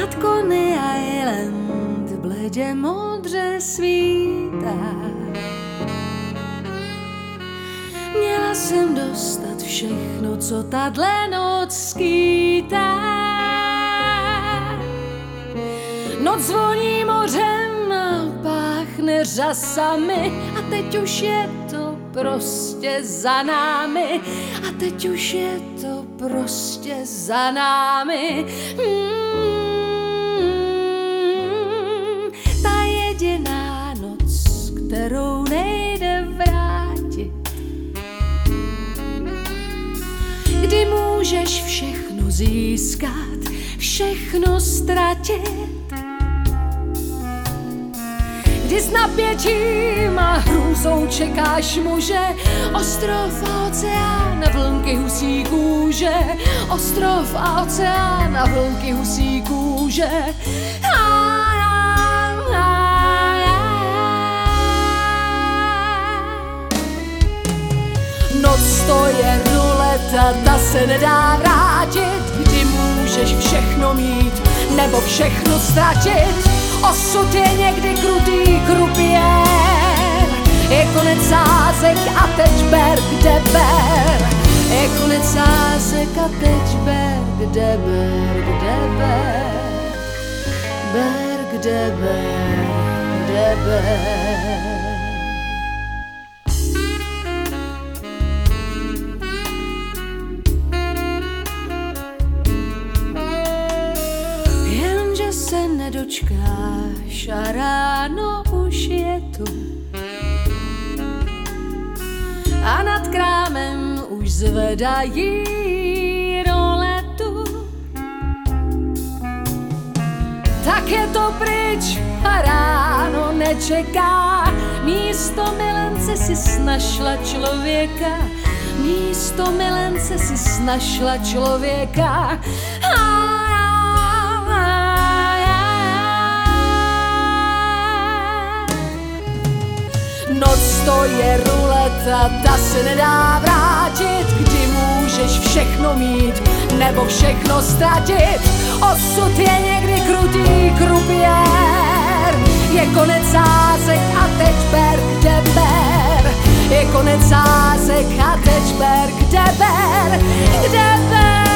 Nad Coney Island bledě modře svítá. Měla jsem dostat všechno, co tahle noc skýtá. Noc zvoní mořem a páchne řasami a teď už je to prostě za námi. A teď už je to prostě za námi. Ta jediná noc, kterou nejde vrátit, kdy můžeš všechno získat, všechno ztratit, kdy s napětím a hrůzou čekáš muže, ostrov a oceán a vlnky husí kůže, ostrov a oceán a vlnky husí kůže. Noc to je ruleta, ta se nedá vrátit, kdy můžeš všechno mít nebo všechno ztratit. Osud je někdy krutý krupiér, je konec sázek a teď ber, kde ber. Je konec sázek a teď ber, kde ber, kde ber. Ber, kde ber, kde ber. Se nedočkáš a ráno už je tu a nad krámem už zvedají roletu. Tak je to pryč a ráno nečeká, místo milence si našla člověka, místo milence si našla člověka. Noc to je ruleta, ta se nedá vrátit, kdy můžeš všechno mít nebo všechno ztratit. Osud je někdy krutý krupiér, je konec sázek a teď ber, kde ber. Je konec sázek a teď ber, kde ber, kde ber.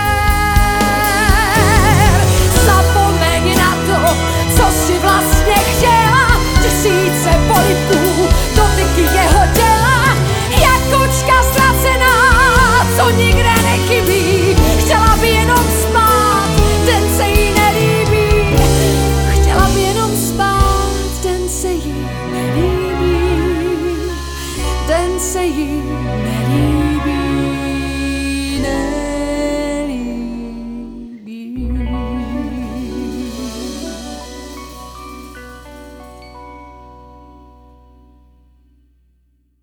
Zapomeň na to, co si vlastně chtěla, tisíce polibků, dotyky jeho těla, jak kočka ztracená, co nikde nechybí. Chtěla by jenom spát, den se jí nelíbí. Chtěla by jenom spát, den se jí nelíbí. Den se jí nelíbí.